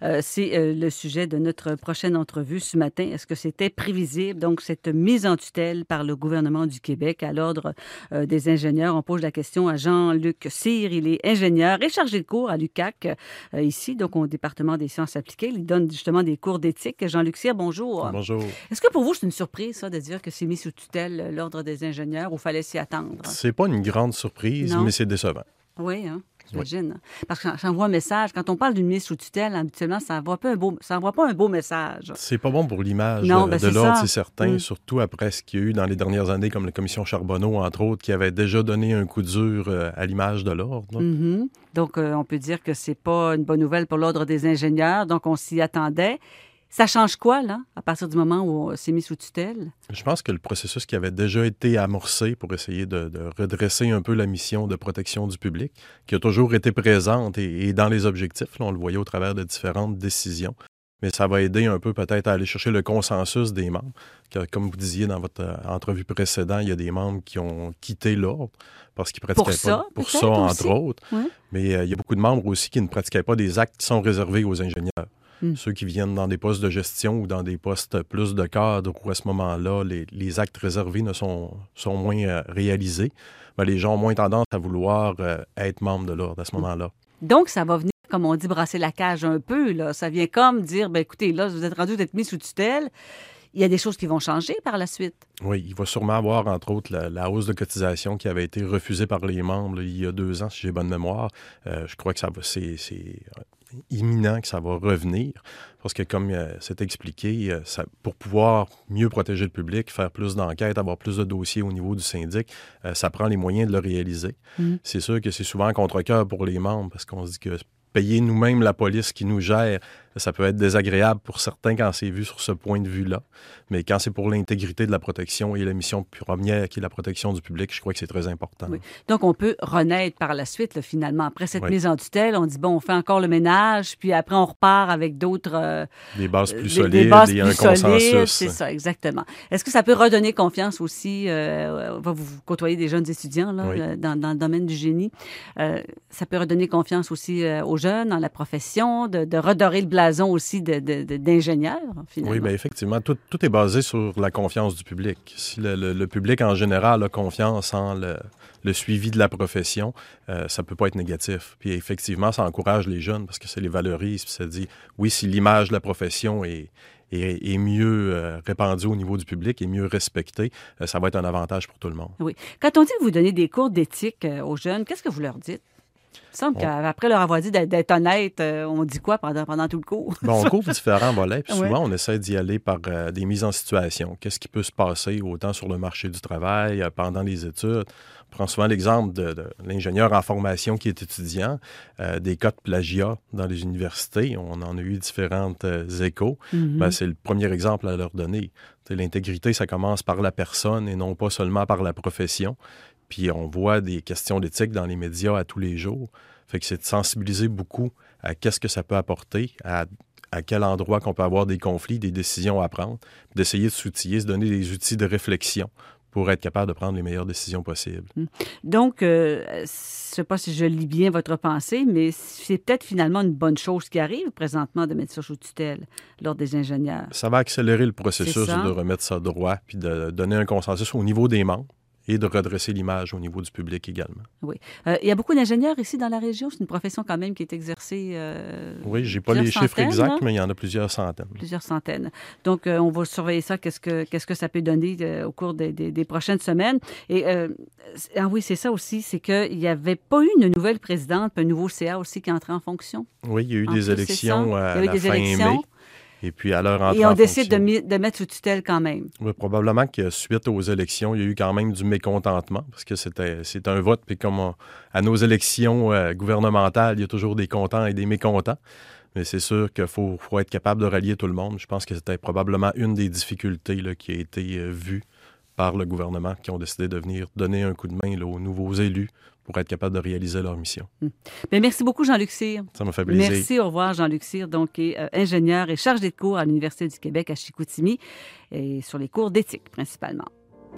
C'est le sujet de notre prochaine entrevue ce matin. Est-ce que c'était prévisible? Donc, cette mise en tutelle par le gouvernement du Québec à l'Ordre des ingénieurs. On pose la question à Jean-Luc Cyr. Il est ingénieur et chargé de cours à l'UQAC, ici, donc au département des sciences appliquées. Il donne justement des cours d'éthique. Jean-Luc Cyr, bonjour. Bonjour. Est-ce que pour vous, c'est une surprise, ça, de dire que c'est mis sous tutelle l'Ordre des ingénieurs ou fallait s'y attendre? C'est pas une grande surprise, mais c'est décevant. Oui, hein? J'imagine. Oui. Parce que j'envoie un message. Quand on parle d'une mise sous tutelle, habituellement, ça n'envoie pas un beau message. C'est pas bon pour l'image de l'Ordre, c'est certain, surtout après ce qu'il y a eu dans les dernières années, comme la commission Charbonneau, entre autres, qui avait déjà donné un coup dur à l'image de l'Ordre. Mm-hmm. Donc, on peut dire que c'est pas une bonne nouvelle pour l'Ordre des ingénieurs. Donc, on s'y attendait. Ça change quoi, là, à partir du moment où c'est mis sous tutelle? Je pense que le processus qui avait déjà été amorcé pour essayer de redresser un peu la mission de protection du public, qui a toujours été présente et dans les objectifs, là, on le voyait au travers de différentes décisions, mais ça va aider un peu peut-être à aller chercher le consensus des membres. Comme vous disiez dans votre entrevue précédente, il y a des membres qui ont quitté l'Ordre parce qu'ils ne pratiquaient pas. Pour ça, entre autres. Oui. Mais il y a beaucoup de membres aussi qui ne pratiquaient pas des actes qui sont réservés aux ingénieurs. Ceux qui viennent dans des postes de gestion ou dans des postes plus de cadre où à ce moment-là, les actes réservés sont moins réalisés, mais les gens ont moins tendance à vouloir être membres de l'Ordre à ce moment-là. Donc, ça va venir, comme on dit, brasser la cage un peu. Là. Ça vient comme dire, écoutez, là, vous êtes rendu d'être mis sous tutelle. Il y a des choses qui vont changer par la suite. Oui, il va sûrement avoir, entre autres, la hausse de cotisation qui avait été refusée par les membres là, il y a 2 ans, si j'ai bonne mémoire. Je crois que c'est imminent que ça va revenir. Parce que, comme c'est expliqué, pour pouvoir mieux protéger le public, faire plus d'enquêtes, avoir plus de dossiers au niveau du syndic, ça prend les moyens de le réaliser. C'est sûr que c'est souvent un contre-cœur pour les membres parce qu'on se dit que payer nous-mêmes la police qui nous gère, ça peut être désagréable pour certains quand c'est vu sur ce point de vue-là. Mais quand c'est pour l'intégrité de la protection et la mission première qui est la protection du public, je crois que c'est très important. Oui. Donc, on peut renaître par la suite, là, finalement. Après cette mise en tutelle, on dit, on fait encore le ménage, puis après, on repart avec d'autres... des bases plus solides et un consensus. C'est ça, exactement. Est-ce que ça peut redonner confiance aussi? Vous côtoyez des jeunes étudiants là, dans le domaine du génie. Ça peut redonner confiance aussi aux jeunes, dans la profession, de redorer le blason aussi d'ingénieurs, finalement. Oui, bien effectivement, tout est basé sur la confiance du public. Si le public en général a confiance en le suivi de la profession, ça ne peut pas être négatif. Puis effectivement, ça encourage les jeunes parce que ça les valorise. Puis ça dit, oui, si l'image de la profession est mieux répandue au niveau du public et mieux respectée, ça va être un avantage pour tout le monde. Oui. Quand on dit que vous donnez des cours d'éthique aux jeunes, qu'est-ce que vous leur dites? Il me semble qu'après leur avoir dit d'être honnête, on dit quoi pendant tout le cours? On couvre différents volets, puis souvent, on essaie d'y aller par des mises en situation. Qu'est-ce qui peut se passer autant sur le marché du travail, pendant les études? On prend souvent l'exemple de l'ingénieur en formation qui est étudiant, des cas de plagiat dans les universités. On en a eu différentes échos. C'est le premier exemple à leur donner. L'intégrité, ça commence par la personne et non pas seulement par la profession. Puis on voit des questions d'éthique dans les médias à tous les jours. Fait que c'est de sensibiliser beaucoup à qu'est-ce que ça peut apporter, à quel endroit qu'on peut avoir des conflits, des décisions à prendre, puis d'essayer de s'outiller, se donner des outils de réflexion pour être capable de prendre les meilleures décisions possibles. Donc, je ne sais pas si je lis bien votre pensée, mais c'est peut-être finalement une bonne chose qui arrive présentement de mettre ça sous tutelle lors des ingénieurs. Ça va accélérer le processus de remettre ça droit, puis de donner un consensus au niveau des membres. Et de redresser l'image au niveau du public également. Oui. Il y a beaucoup d'ingénieurs ici dans la région. C'est une profession quand même qui est exercée... oui, je n'ai pas les chiffres exacts, mais il y en a plusieurs centaines. Plusieurs centaines. Donc, on va surveiller ça. Qu'est-ce que ça peut donner au cours des prochaines semaines. Et oui, c'est ça aussi, c'est qu'il n'y avait pas eu une nouvelle présidente, puis un nouveau CA aussi qui est entré en fonction. Oui, il y a eu des élections à la fin mai. Et puis, à leur entrée et on en décide fonction, de mettre sous tutelle quand même. Oui, probablement que suite aux élections, il y a eu quand même du mécontentement, parce que c'est un vote, puis comme à nos élections gouvernementales, il y a toujours des contents et des mécontents. Mais c'est sûr qu'il faut être capable de rallier tout le monde. Je pense que c'était probablement une des difficultés là, qui a été vue par le gouvernement, qui ont décidé de venir donner un coup de main là, aux nouveaux élus pour être capable de réaliser leur mission. Bien, merci beaucoup, Jean-Luc Cyr. Ça m'a fait plaisir. Merci, au revoir, Jean-Luc Cyr, donc, est ingénieur et chargé de cours à l'Université du Québec à Chicoutimi, et sur les cours d'éthique, principalement.